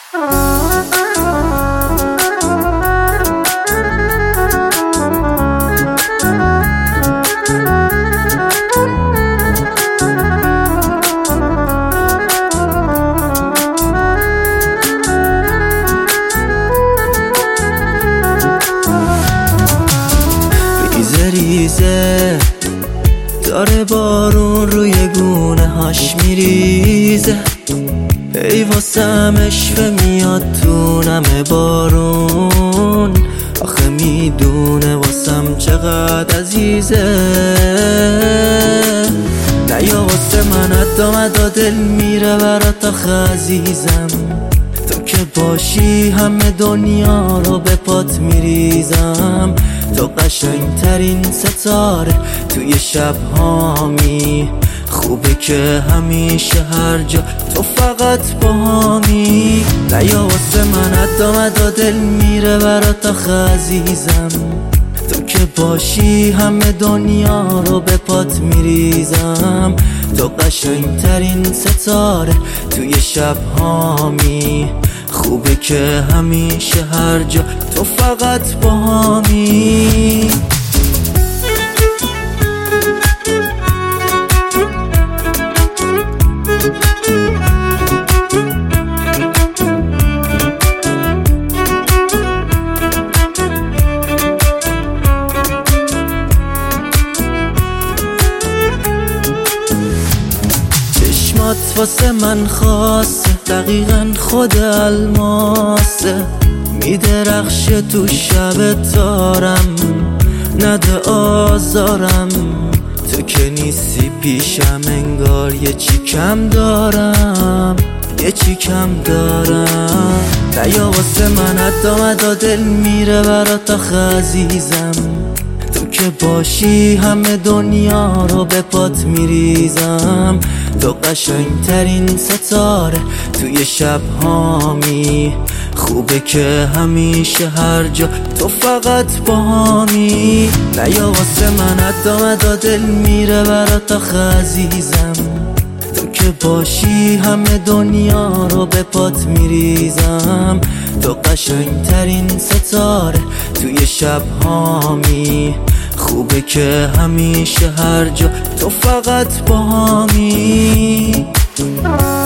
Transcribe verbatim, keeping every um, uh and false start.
ریزه داره بارون روی گونه هاش میریزه، ای واسم اشوه میاد تو نم بارون، آخه میدونه واسم چقدر عزیزه. نه یا واسه من ادا مدا دل میره برات آخه عزیزم، تو که باشی همه دنیا رو به پات میریزم، تو قشنگترین ستاره توی شب هامی، خوبه که همیشه هر جا تو فقط با هامی. نه یا واسه من ادا مدا دل میره برات آخه عزیزم، تو که باشی همه دنیا رو به پات میریزم، تو قشنگترین ستاره توی شب هامی، خوبه که همیشه هر جا تو فقط با هامی. چشمات واسه من خاصه، دقیقاً خود الماسه، میدرخشه تو شب تارم، نده آزارم، تو که نیستی پیشم انگار یه چی کم دارم، یه چی کم دارم. نه یا واسه من ادا مدا دل میره برات آخه عزیزم، تو که باشی همه دنیا رو به پات میریزم، تو قشنگترین ستاره توی شب هامی، خوبه که همیشه هر جا تو فقط با هامی. نه یا واسه من ادا مدا دل میره برات آخه عزیزم، تو که باشی همه دنیا رو به پات میریزم، تو قشنگترین ستاره توی شب هامی، خوبه که همیشه هر جا تو فقط با هامی.